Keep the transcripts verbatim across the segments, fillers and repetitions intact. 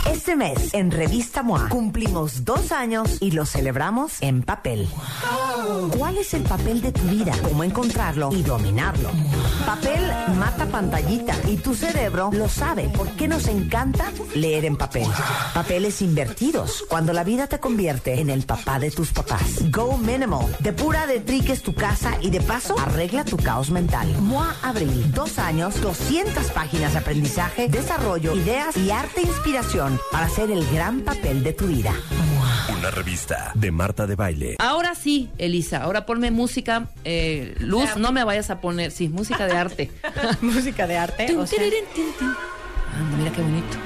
Este mes, en Revista M O A, cumplimos dos años y lo celebramos en papel. ¿Cuál es el papel de tu vida? ¿Cómo encontrarlo y dominarlo? Papel mata pantallita y tu cerebro lo sabe. ¿Por qué nos encanta leer en papel? Papeles invertidos, cuando la vida te convierte en el papá de tus papás. Go Minimal. Depura de triques tu casa y de paso arregla tu caos mental. M O A Abril. Dos años, doscientas páginas de aprendizaje, desarrollo, ideas y arte e inspiración para hacer el gran papel de tu vida. Una revista de Marta de Baile. Ahora sí, Elisa, ahora ponme música, eh, Luz, no me vayas a poner, sí, música de arte. Música de arte. Tun, O sea, tirirín, tin, tin. Anda, mira qué bonito.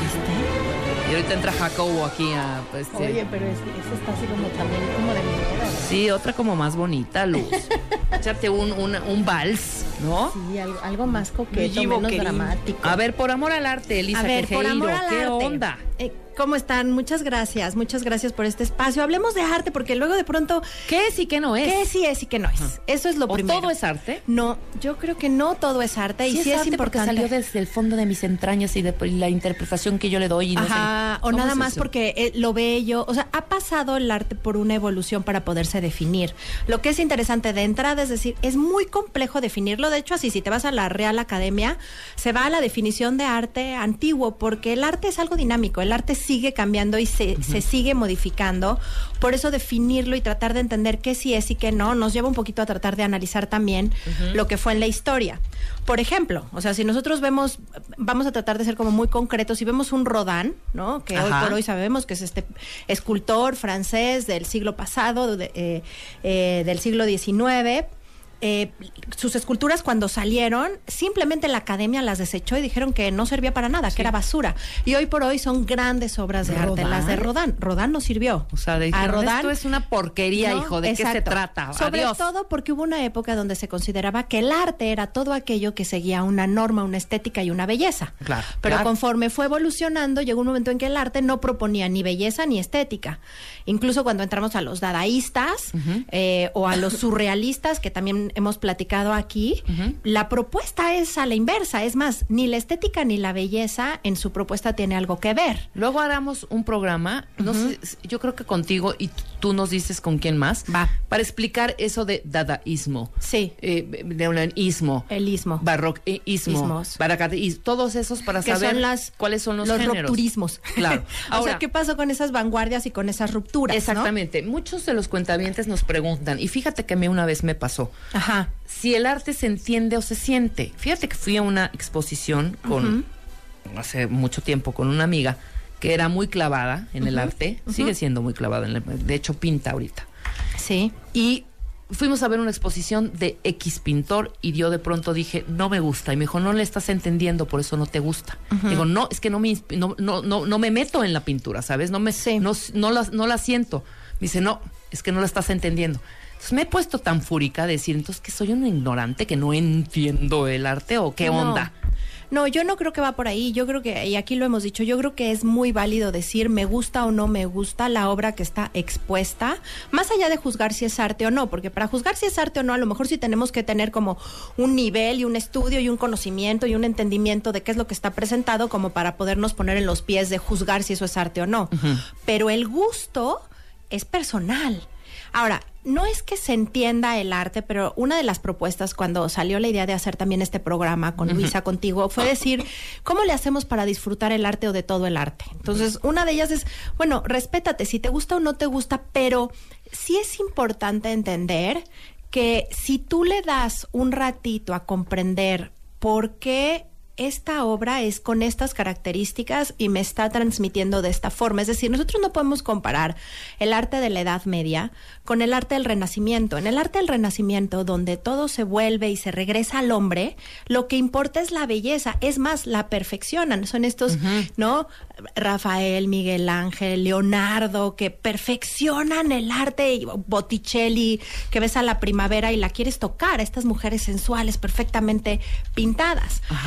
Y ahorita entra Jacobo aquí a... Pues, sí. Oye, pero es, eso está así como también como de minero, ¿no? Sí, otra como más bonita, Luz. Échate un, un, un vals, ¿no? Sí, algo, algo más coqueto, Luigi menos Boquerín. dramático. A ver, por amor al arte, Elisa A ver, por Quejeiro, amor al ¿qué arte. onda? Eh, ¿Cómo están? Muchas gracias, muchas gracias por este espacio. Hablemos de arte porque luego de pronto... ¿Qué es y qué no es? ¿Qué sí es y qué no es? Ajá. Eso es lo ¿O primero. todo es arte? No, yo creo que no todo es arte y Sí, sí es es, arte porque importante. salió desde el fondo de mis entrañas y de y la interpretación que yo le doy. Y no Ajá, sé. o ¿Cómo nada es más eso? porque eh, lo bello, o sea, ha pasado el arte por una evolución para poderse definir. Lo que es interesante de entrada es decir, es muy complejo definirlo. De hecho, así, si te vas a la Real Academia, se va a la definición de arte antiguo, porque el arte es algo dinámico, el arte sigue cambiando y se, uh-huh. se sigue modificando. Por eso definirlo y tratar de entender qué sí es y qué no, nos lleva un poquito a tratar de analizar también uh-huh. lo que fue en la historia. Por ejemplo, o sea, si nosotros vemos, vamos a tratar de ser como muy concretos, si vemos un Rodin, ¿no? Que Ajá. hoy por hoy sabemos que es este escultor francés del siglo pasado, de, eh, eh, del siglo diecinueve. Eh, sus esculturas cuando salieron, simplemente la academia las desechó y dijeron que no servía para nada, sí. que era basura. Y hoy por hoy son grandes obras de ¿Rodin? arte, las de Rodin. Rodin no sirvió. O sea, de a Rodin, esto es una porquería, no, hijo, ¿de exacto. qué se trata? Sobre Adiós. todo porque hubo una época donde se consideraba que el arte era todo aquello que seguía una norma, una estética y una belleza. Claro. Pero claro. conforme fue evolucionando, llegó un momento en que el arte no proponía ni belleza ni estética. Incluso cuando entramos a los dadaístas uh-huh. eh, o a los surrealistas, que también hemos platicado aquí, uh-huh. la propuesta es a la inversa. Es más, ni la estética ni la belleza en su propuesta tiene algo que ver. Luego haremos un programa, uh-huh. no sé, yo creo que contigo y tú nos dices con quién más, va, para explicar eso de dadaísmo, sí, eh, de un ismo, el ismo, barroquismo, baracatismo, todos esos para que saber son las, cuáles son los, los géneros. rupturismos. Claro. Ahora, o sea, ¿qué pasó con esas vanguardias y con esas rupturas? Exactamente. ¿No? Muchos de los cuentavientes nos preguntan, y fíjate que a mí una vez me pasó. Ajá. Si el arte se entiende o se siente. Fíjate que fui a una exposición con uh-huh. hace mucho tiempo con una amiga que era muy clavada en uh-huh. el arte, uh-huh. sigue siendo muy clavada en el, de hecho pinta ahorita. Sí. Y fuimos a ver una exposición de X pintor y yo de pronto dije, no me gusta. Y me dijo, no le estás entendiendo, por eso no te gusta. Uh-huh. Digo, no, es que no me no, no, no, no me meto en la pintura, ¿sabes? No me sí. no, no, la, no la siento. Me dice, no, es que no la estás entendiendo. Entonces me he puesto tan fúrica de decir, entonces que soy un ignorante que no entiendo el arte o qué no. onda. No, yo no creo que va por ahí. Yo creo que, y aquí lo hemos dicho, yo creo que es muy válido decir me gusta o no me gusta la obra que está expuesta, más allá de juzgar si es arte o no, porque para juzgar si es arte o no, a lo mejor sí tenemos que tener como un nivel y un estudio y un conocimiento y un entendimiento de qué es lo que está presentado como para podernos poner en los pies de juzgar si eso es arte o no. Uh-huh. Pero el gusto es personal. Ahora, no es que se entienda el arte, pero una de las propuestas cuando salió la idea de hacer también este programa con Luisa, contigo, fue decir, ¿cómo le hacemos para disfrutar el arte o de todo el arte? Entonces, una de ellas es, bueno, respétate, si te gusta o no te gusta, pero sí es importante entender que si tú le das un ratito a comprender por qué esta obra es con estas características y me está transmitiendo de esta forma. Es decir, nosotros no podemos comparar el arte de la Edad Media con el arte del Renacimiento. En el arte del Renacimiento, donde todo se vuelve y se regresa al hombre, lo que importa es la belleza. Es más, la perfeccionan. Son estos, uh-huh. ¿no? Rafael, Miguel Ángel, Leonardo, que perfeccionan el arte. Y Botticelli, que ves a la primavera y la quieres tocar. Estas mujeres sensuales, perfectamente pintadas. Ajá. Y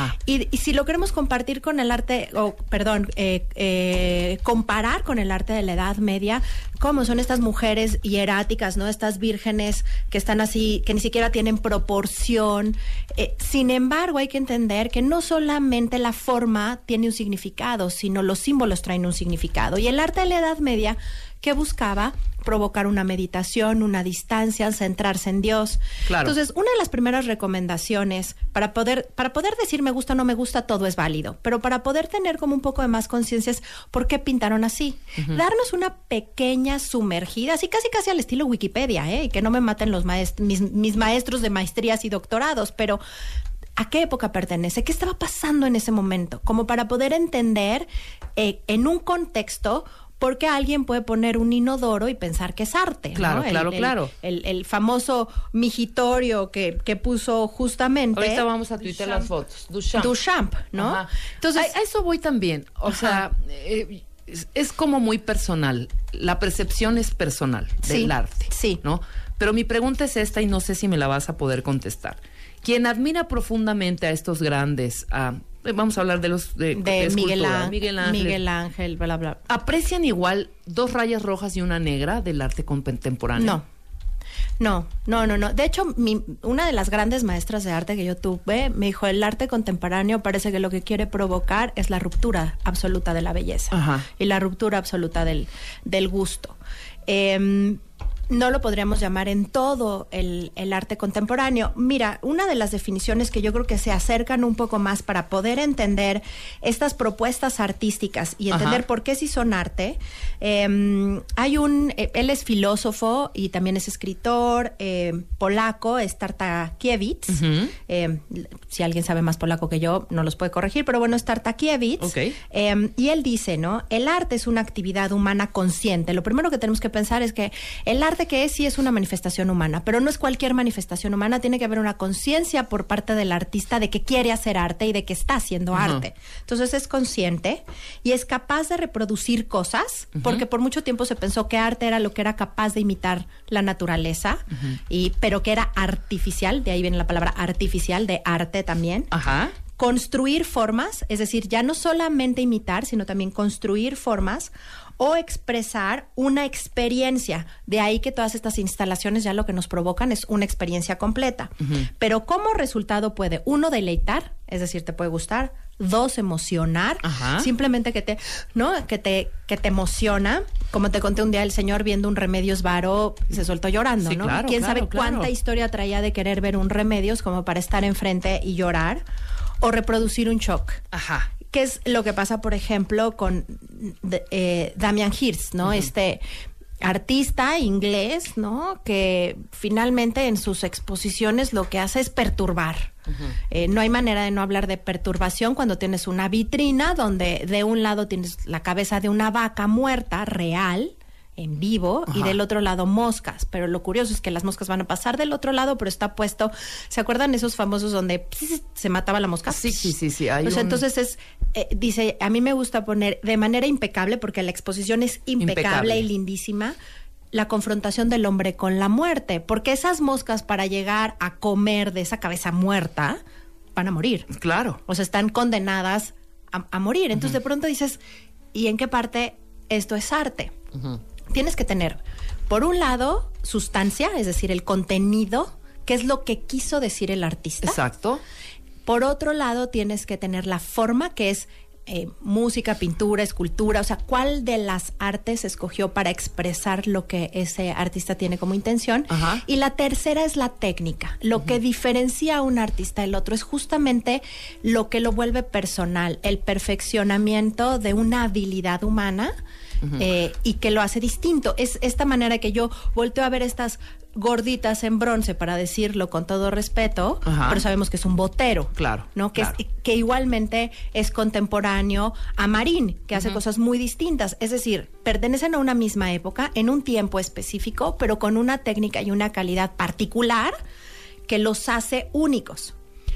y, y si lo queremos compartir con el arte, o perdón, eh, eh, comparar con el arte de la Edad Media, ¿cómo son estas mujeres hieráticas, ¿no? Estas vírgenes que están así, que ni siquiera tienen proporción. Eh, sin embargo, hay que entender que no solamente la forma tiene un significado, sino los símbolos traen un significado. Y el arte de la Edad Media, que buscaba provocar una meditación, una distancia, centrarse en Dios. Claro. Entonces, una de las primeras recomendaciones para poder, para poder decir me gusta o no me gusta, todo es válido, pero para poder tener como un poco de más conciencia es por qué pintaron así. Uh-huh. Darnos una pequeña sumergida, así casi casi al estilo Wikipedia, ¿eh? Y que no me maten los maest- mis, mis maestros de maestrías y doctorados, pero ¿a qué época pertenece? ¿Qué estaba pasando en ese momento? Como para poder entender eh, en un contexto porque alguien puede poner un inodoro y pensar que es arte. Claro, ¿no? claro, el, claro. El, el, el famoso migitorio que, que puso justamente... Ahorita vamos a tuitear las fotos. Duchamp. Duchamp, ¿no? Ajá. Entonces, a, a eso voy también. O Ajá. sea, eh, es, es como muy personal. La percepción es personal del sí, arte. Sí. ¿No? Pero mi pregunta es esta y no sé si me la vas a poder contestar. Quien admira profundamente a estos grandes... A, vamos a hablar de los de, de, de Miguel, Ángel, Miguel Ángel. Miguel Ángel, bla, bla. ¿Aprecian igual dos rayas rojas y una negra del arte contemporáneo? No. No, no, no, no. De hecho, mi, una de las grandes maestras de arte que yo tuve me dijo, el arte contemporáneo parece que lo que quiere provocar es la ruptura absoluta de la belleza. Ajá. Y la ruptura absoluta del, del gusto. Eh, no lo podríamos llamar en todo el, el arte contemporáneo. Mira, una de las definiciones que yo creo que se acercan un poco más para poder entender estas propuestas artísticas y entender Ajá. por qué sí son arte. Eh, hay un, eh, él es filósofo y también es escritor eh, polaco, es Tartakiewicz. Uh-huh. Eh, si alguien sabe más polaco que yo, no los puede corregir, pero bueno, es Tartakiewicz. Okay. Eh, y él dice, ¿no? El arte es una actividad humana consciente. Lo primero que tenemos que pensar es que el arte que es, sí es una manifestación humana, pero no es cualquier manifestación humana, tiene que haber una conciencia por parte del artista de que quiere hacer arte y de que está haciendo uh-huh. arte. Entonces es consciente y es capaz de reproducir cosas, uh-huh. porque por mucho tiempo se pensó que arte era lo que era capaz de imitar la naturaleza, uh-huh. y, pero que era artificial, de ahí viene la palabra artificial, de arte también. Ajá. Construir formas, es decir, ya no solamente imitar, sino también construir formas o expresar una experiencia. De ahí que todas estas instalaciones ya lo que nos provocan es una experiencia completa. Uh-huh. Pero como resultado puede, uno, deleitar, es decir, te puede gustar, dos, emocionar, Ajá. simplemente que te, ¿no? Que te, que te emociona. Como te conté un día, el señor viendo un Remedios Varo se soltó llorando, sí, ¿no? Claro, ¿Quién claro, sabe claro. cuánta historia traía de querer ver un Remedios como para estar enfrente y llorar? O reproducir un shock. Ajá. ¿Qué es lo que pasa, por ejemplo, con eh, Damien Hirst, ¿no? Uh-huh. Este artista inglés, ¿no? Que finalmente en sus exposiciones lo que hace es perturbar. Uh-huh. Eh, no hay manera de no hablar de perturbación cuando tienes una vitrina donde de un lado tienes la cabeza de una vaca muerta, real, en vivo, Ajá. y del otro lado moscas, pero lo curioso es que las moscas van a pasar del otro lado, pero está puesto, ¿se acuerdan esos famosos donde pss, se mataba la mosca? Sí, sí, sí, sí. Hay pues un... entonces es, eh, dice, a mí me gusta poner de manera impecable, porque la exposición es impecable, impecable y lindísima, la confrontación del hombre con la muerte, porque esas moscas para llegar a comer de esa cabeza muerta, van a morir. Claro. O sea, están condenadas a, a morir. Entonces uh-huh. de pronto dices, ¿y en qué parte esto es arte? Uh-huh. Tienes que tener, por un lado, sustancia, es decir, el contenido, que es lo que quiso decir el artista. Exacto. Por otro lado, tienes que tener la forma, que es eh, música, pintura, escultura, o sea, cuál de las artes escogió para expresar lo que ese artista tiene como intención. Ajá. Y la tercera es la técnica. Lo uh-huh. que diferencia a un artista del otro es justamente lo que lo vuelve personal, el perfeccionamiento de una habilidad humana. Uh-huh. Eh, y que lo hace distinto. Es esta manera que yo volteo a ver estas gorditas en bronce, para decirlo con todo respeto, Ajá. pero sabemos que es un botero. Claro. ¿No? Que, claro. Es, que igualmente es contemporáneo a Marín, que hace uh-huh. cosas muy distintas. Es decir, pertenecen a una misma época, en un tiempo específico, pero con una técnica y una calidad particular que los hace únicos.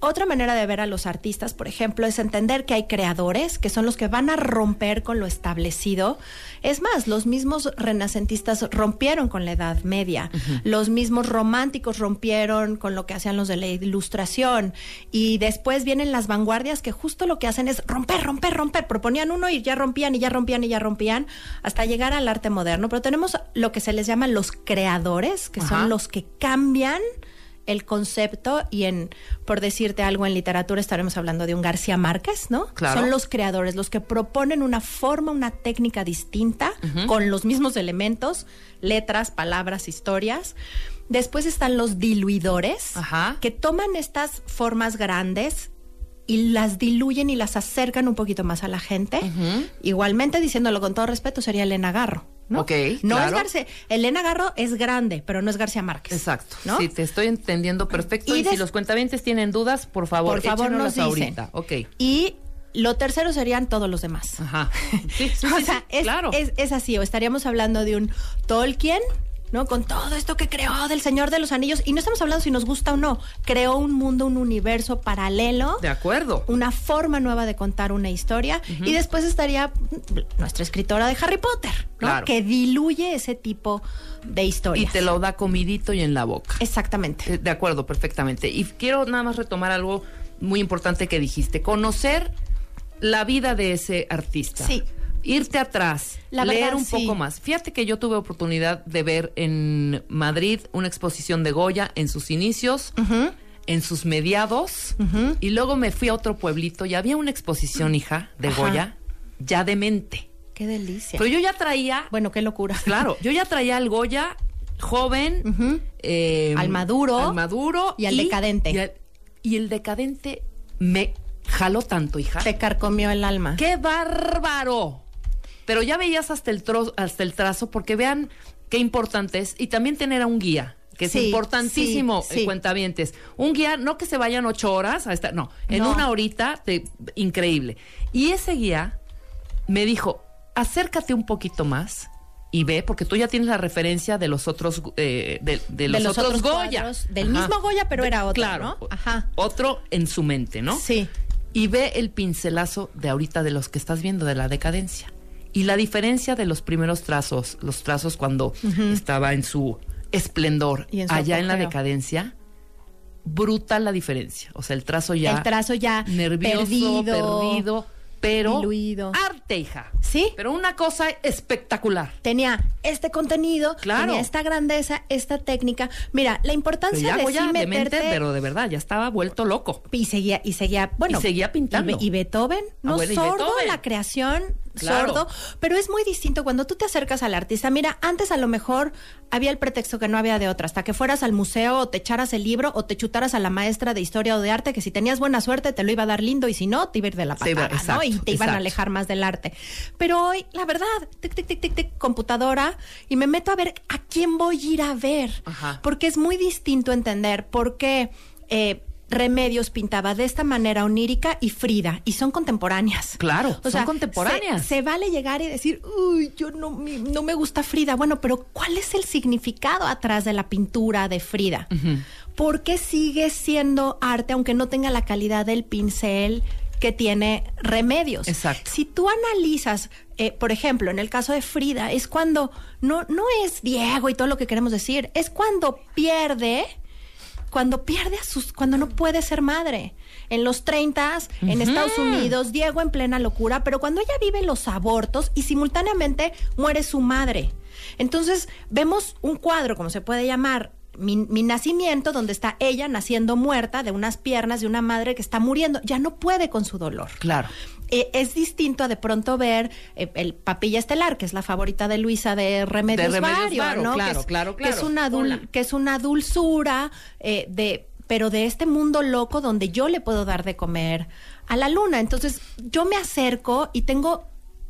otra manera de ver a los artistas, por ejemplo, es entender que hay creadores, que son los que van a romper con lo establecido. Es más, los mismos renacentistas rompieron con la Edad Media. Uh-huh. Los mismos románticos rompieron con lo que hacían los de la Ilustración. Y después vienen las vanguardias que justo lo que hacen es romper, romper, romper. Proponían uno y ya rompían, y ya rompían, y ya rompían, hasta llegar al arte moderno. Pero tenemos lo que se les llama los creadores, que Ajá. son los que cambian el concepto, y en, por decirte algo, en literatura estaremos hablando de un García Márquez, ¿no? Claro. Son los creadores, los que proponen una forma, una técnica distinta, uh-huh. con los mismos elementos, letras, palabras, historias. Después están los diluidores, Ajá. que toman estas formas grandes y las diluyen y las acercan un poquito más a la gente. Uh-huh. Igualmente, diciéndolo con todo respeto, sería Elena Garro, ¿no? Ok, no claro. es García, Elena Garro es grande, pero no es García Márquez. Exacto, ¿no? Sí, te estoy entendiendo perfecto. Y, y des... si los cuentavientes tienen dudas, por favor, por favor nos dicen. ahorita. Ok. Y lo tercero serían todos los demás. Ajá. Sí, sí, o sí, sea, sí, es, claro. es, es así, o estaríamos hablando de un Tolkien, ¿no? Con todo esto que creó del Señor de los Anillos, y no estamos hablando si nos gusta o no, creó un mundo, un universo paralelo. De acuerdo. Una forma nueva de contar una historia. Uh-huh. Y después estaría nuestra escritora de Harry Potter, ¿no? Claro. Que diluye ese tipo de historias. Y te lo da comidito y en la boca. Exactamente. De acuerdo, perfectamente. Y quiero nada más retomar algo muy importante que dijiste. Conocer la vida de ese artista. Sí. Irte atrás, la leer verdad, un sí. poco más. Fíjate que yo tuve oportunidad de ver en Madrid una exposición de Goya en sus inicios, uh-huh. en sus mediados, uh-huh. y luego me fui a otro pueblito y había una exposición, hija, de Ajá. Goya, ya demente. Qué delicia. Pero yo ya traía... Bueno, qué locura. Claro, yo ya traía al Goya joven, uh-huh. eh, al maduro, al maduro y al decadente. Y, al, y el decadente me jaló tanto, hija. Te carcomió el alma. ¡Qué bárbaro! Pero ya veías hasta el, tro, hasta el trazo, porque vean qué importante es. Y también tener a un guía, que sí, es importantísimo, sí, sí. cuentavientes. Un guía, no que se vayan ocho horas a estar, no, en no. una horita, te, increíble. Y ese guía me dijo, acércate un poquito más y ve, porque tú ya tienes la referencia de los otros, eh, de, de, los de los otros, otros Goya. Cuadros, del Ajá. mismo Goya, pero era otro, claro, ¿no? Ajá. Otro en su mente, ¿no? Sí. Y ve el pincelazo de ahorita de los que estás viendo, de la decadencia. Y la diferencia de los primeros trazos, los trazos cuando uh-huh. estaba en su esplendor, en su allá apogeo. En la decadencia, brutal la diferencia. O sea, el trazo ya... El trazo ya nervioso, perdido, perdido pero diluido. Arte, hija. Sí. Pero una cosa espectacular. Tenía este contenido, claro. tenía esta grandeza, esta técnica. Mira, la importancia pero de ya sí de meterte... mente, pero de verdad, ya estaba vuelto loco. Y seguía, y seguía, bueno... Y seguía pintando. Y, y Beethoven, no ah, bueno, y sordo, Beethoven. La creación, claro. sordo. Pero es muy distinto cuando tú te acercas al artista. Mira, antes a lo mejor había el pretexto que no había de otra. Hasta que fueras al museo o te echaras el libro o te chutaras a la maestra de historia o de arte, que si tenías buena suerte te lo iba a dar lindo y si no, te iba a ir de la patada, exacto, ¿no? Y te iban exacto. a alejar más del arte. Pero hoy, la verdad, tic, tic, tic, tic, tic, computadora, y me meto a ver a quién voy a ir a ver. Ajá. Porque es muy distinto entender por qué eh, Remedios pintaba de esta manera onírica y Frida, y son contemporáneas. Claro, o son sea, contemporáneas. Se, se vale llegar y decir, uy, yo no, no me gusta Frida. Bueno, pero ¿cuál es el significado atrás de la pintura de Frida? Uh-huh. ¿Por qué sigue siendo arte aunque no tenga la calidad del pincel que tiene Remedios? Exacto. Si tú analizas, eh, por ejemplo, en el caso de Frida, es cuando no, no es Diego y todo lo que queremos decir, es cuando pierde, cuando pierde a sus, cuando no puede ser madre. En los treintas, uh-huh. en Estados Unidos, Diego en plena locura, pero cuando ella vive los abortos y simultáneamente muere su madre. Entonces, vemos un cuadro, como se puede llamar, Mi, mi nacimiento, donde está ella naciendo muerta de unas piernas de una madre que está muriendo, ya no puede con su dolor. Claro. Eh, es distinto a de pronto ver eh, el Papilla Estelar, que es la favorita de Luisa de Remedios, de Remedios Vario, Varo, ¿no? Claro, que es, claro, claro. Que es una, dul, que es una dulzura eh, de... pero de este mundo loco donde yo le puedo dar de comer a la luna. Entonces, yo me acerco y tengo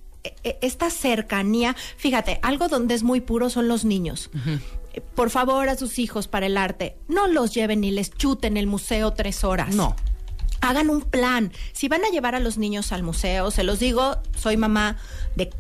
esta cercanía. Fíjate, algo donde es muy puro son los niños. Uh-huh. Por favor, a sus hijos para el arte, no los lleven ni les chuten el museo tres horas. No. Hagan un plan. Si van a llevar a los niños al museo, se los digo, soy mamá de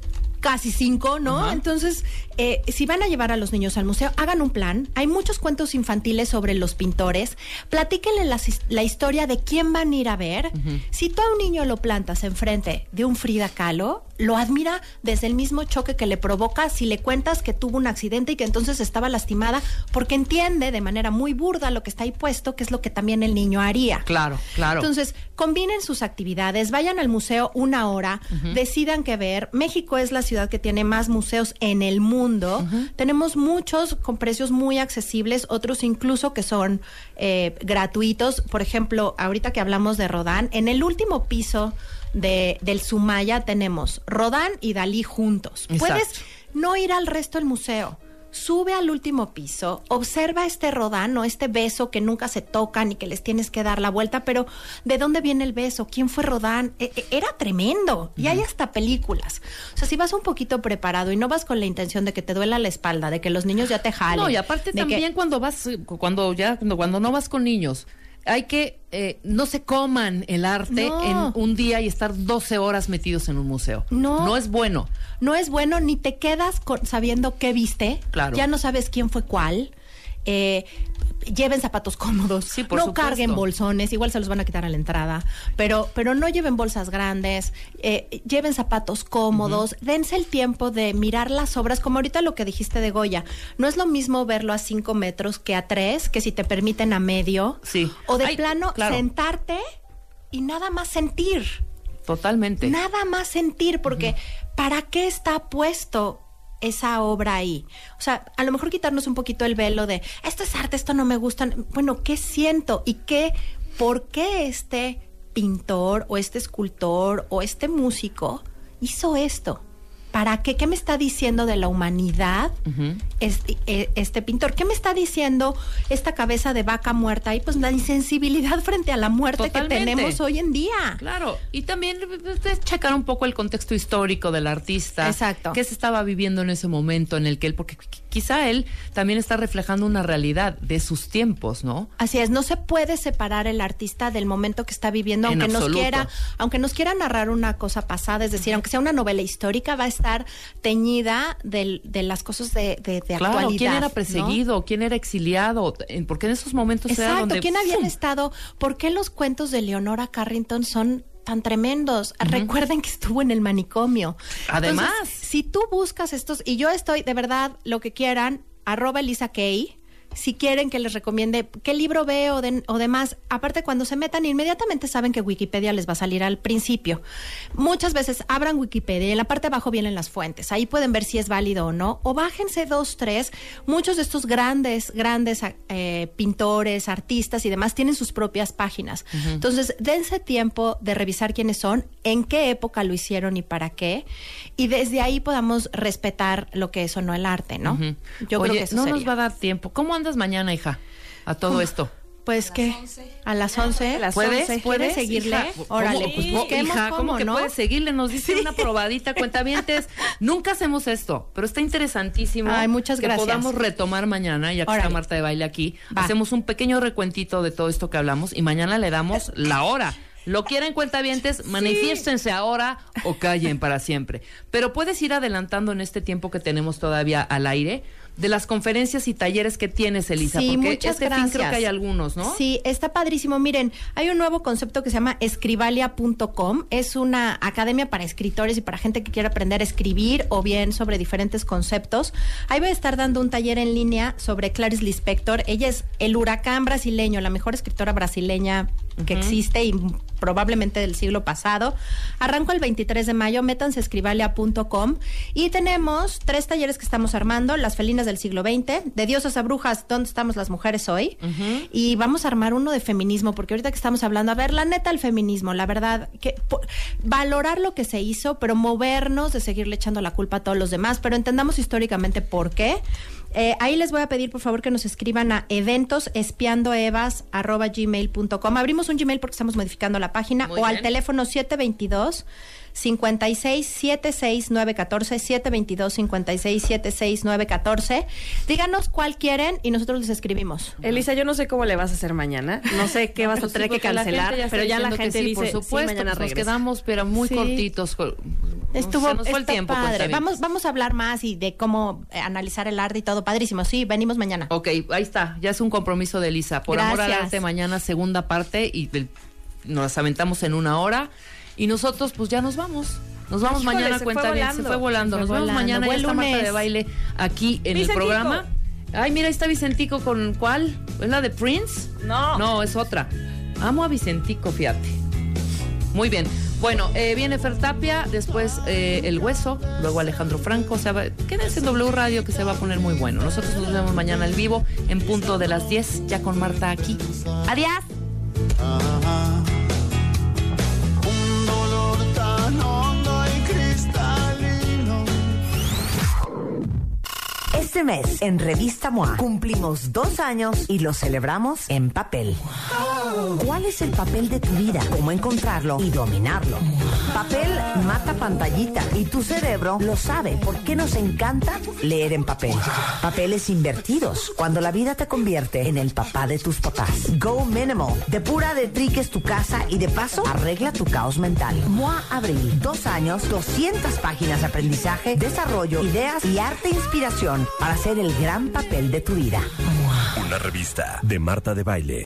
casi cinco, ¿no? Ajá. Entonces, eh, si van a llevar a los niños al museo, hagan un plan. Hay muchos cuentos infantiles sobre los pintores. Platíquenle la, la historia de quién van a ir a ver. Uh-huh. Si tú a un niño lo plantas enfrente de un Frida Kahlo, lo admira desde el mismo choque que le provoca si le cuentas que tuvo un accidente y que entonces estaba lastimada, porque entiende de manera muy burda lo que está ahí puesto, que es lo que también el niño haría. Claro, claro. Entonces, combinen sus actividades, vayan al museo una hora, uh-huh. decidan qué ver. México es la ciudad que tiene más museos en el mundo. Uh-huh. Tenemos muchos con precios muy accesibles, otros incluso que son eh, gratuitos. Por ejemplo, ahorita que hablamos de Rodin, en el último piso de, del Sumaya tenemos Rodin y Dalí juntos. Exacto. Puedes no ir al resto del museo. Sube al último piso, observa este Rodin o este beso que nunca se tocan y que les tienes que dar la vuelta, pero ¿de dónde viene el beso? ¿Quién fue Rodin? E- era tremendo. Y hay hasta películas. O sea, si vas un poquito preparado y no vas con la intención de que te duela la espalda, de que los niños ya te jalen. No, y aparte también que... cuando vas, cuando ya, cuando, cuando no vas con niños, hay que, eh, no se coman el arte no. en un día y estar doce horas metidos en un museo. No. No es bueno. No es bueno, ni te quedas con, sabiendo qué viste. Claro. Ya no sabes quién fue cuál. Eh, lleven zapatos cómodos. Sí, por no supuesto. Carguen bolsones, igual se los van a quitar a la entrada. Pero, pero no lleven bolsas grandes. Eh, lleven zapatos cómodos. Uh-huh. Dense el tiempo de mirar las obras, como ahorita lo que dijiste de Goya. No es lo mismo verlo a cinco metros que a tres, que si te permiten a medio. Sí. O de Ay, plano, claro. sentarte y nada más sentir. Totalmente. Nada más sentir, porque uh-huh. ¿para qué está puesto esa obra ahí? O sea, a lo mejor quitarnos un poquito el velo de esto es arte, esto no me gusta. Bueno, ¿qué siento? ¿Y qué? ¿Por qué este pintor o este escultor o este músico hizo esto? ¿Para qué? ¿Qué me está diciendo de la humanidad uh-huh. este, este pintor? ¿Qué me está diciendo esta cabeza de vaca muerta? Y pues la insensibilidad frente a la muerte Totalmente. Que tenemos hoy en día. Claro, y también checar un poco el contexto histórico del artista. Exacto. ¿Qué se estaba viviendo en ese momento en el que él, porque quizá él también está reflejando una realidad de sus tiempos, ¿no? Así es, no se puede separar el artista del momento que está viviendo, en aunque nos absoluto. quiera, aunque nos quiera narrar una cosa pasada, es decir, aunque sea una novela histórica, va a estar teñida de, de las cosas de, de, de claro, actualidad. ¿quién era perseguido? ¿No? ¿Quién era exiliado? Porque en esos momentos Exacto, era donde... ¿quién habían ¡fum! estado? ¿Por qué los cuentos de Leonora Carrington son tan tremendos? Uh-huh. Recuerden que estuvo en el manicomio. Además. Entonces, si tú buscas estos, y yo estoy, de verdad, lo que quieran, arroba Elisa Kay, si quieren que les recomiende qué libro veo o, de, o demás, aparte cuando se metan inmediatamente saben que Wikipedia les va a salir al principio. Muchas veces abran Wikipedia y en la parte de abajo vienen las fuentes, ahí pueden ver si es válido o no, o bájense dos, tres, muchos de estos grandes, grandes eh, pintores, artistas y demás tienen sus propias páginas. Uh-huh. Entonces, dense tiempo de revisar quiénes son, en qué época lo hicieron y para qué, y desde ahí podamos respetar lo que es o no el arte, ¿no? Uh-huh. Yo Oye, creo que eso no sería. nos va a dar tiempo. ¿Cómo andas mañana, hija, a todo oh, esto? Pues que a las once. ¿Puedes? ¿Puedes seguirle? Hija, Órale, ¿cómo, pues pues, busquemos hija, cómo, ¿cómo que ¿no? puedes seguirle? Nos dice sí. una probadita, cuentavientes. Nunca hacemos esto, pero está interesantísimo. Ay, muchas que gracias. podamos retomar mañana, ya que Órale. está Marta de Baile aquí. Va. Hacemos un pequeño recuentito de todo esto que hablamos y mañana le damos la hora. Lo quieren, cuentavientes, sí. manifiéstense ahora o callen para siempre. Pero puedes ir adelantando en este tiempo que tenemos todavía al aire de las conferencias y talleres que tienes, Elisa, sí, porque muchas este gracias. fin creo que hay algunos, ¿no? Sí, está padrísimo. Miren, hay un nuevo concepto que se llama escribalia punto com. Es una academia para escritores y para gente que quiere aprender a escribir o bien sobre diferentes conceptos. Ahí voy a estar dando un taller en línea sobre Clarice Lispector. Ella es el huracán brasileño, la mejor escritora brasileña que uh-huh. existe y probablemente del siglo pasado. Arranco el veintitrés de mayo, métanse a escribalia punto com y tenemos tres talleres que estamos armando: Las felinas del siglo veinte, De diosas a brujas, ¿dónde estamos las mujeres hoy? Uh-huh. Y vamos a armar uno de feminismo, porque ahorita que estamos hablando, a ver, la neta, el feminismo, la verdad, que po- valorar lo que se hizo, pero movernos de seguirle echando la culpa a todos los demás, pero entendamos históricamente por qué. Eh, ahí les voy a pedir, por favor, que nos escriban a eventos espiando evas arroba gmail punto com. Abrimos un Gmail porque estamos modificando la página. Muy o bien. al teléfono siete veintidós, cincuenta y seis, setenta y seis, novecientos catorce, siete veintidós, cincuenta y seis, setenta y seis, novecientos catorce. Díganos cuál quieren y nosotros les escribimos. Elisa, yo no sé cómo le vas a hacer mañana. No sé qué vas a Pues sí, tener que porque la cancelar, gente ya está pero ya la diciendo que gente sí, dice, por supuesto, sí, mañana pues nos regresa. quedamos, pero muy Sí. cortitos. Estuvo, Se nos fue el está tiempo, padre. cuentavientes. Vamos, vamos a hablar más y de cómo eh, analizar el arte y todo. Padrísimo. Sí, venimos mañana. Ok, ahí está, ya es un compromiso de Elisa. Por amor al Gracias. arte, mañana segunda parte y el- nos las aventamos en una hora. Y nosotros, pues ya nos vamos. Nos vamos Híjole, mañana, se fue cuenta bien. Se volando. fue volando. Se Nos fue vemos volando. mañana. Ya Buen está Marta lunes. de Baile aquí en el Vicentico. programa. Ay, mira, ahí está Vicentico con ¿cuál? ¿Es la de Prince? No. No, es otra. Amo a Vicentico, fíjate. Muy bien. Bueno, eh, viene Fer Tapia, después eh, El Hueso, luego Alejandro Franco. Se va, quédense en W Radio que se va a poner muy bueno. Nosotros nos vemos mañana al vivo en punto de las diez, ya con Marta aquí. Adiós. Un dolor tan hondo y cristalino. Este mes, en Revista M O A, cumplimos dos años y lo celebramos en papel. ¿Cuál es el papel de tu vida? ¿Cómo encontrarlo y dominarlo? Papel mata pantallita y tu cerebro lo sabe. ¿Por qué nos encanta leer en papel? Papeles invertidos, cuando la vida te convierte en el papá de tus papás. Go Minimal. Depura de triques tu casa y de paso arregla tu caos mental. M O A Abril. Dos años, doscientas páginas de aprendizaje, desarrollo, ideas y arte e inspiración para hacer el gran papel de tu vida. Una revista de Marta de Baile.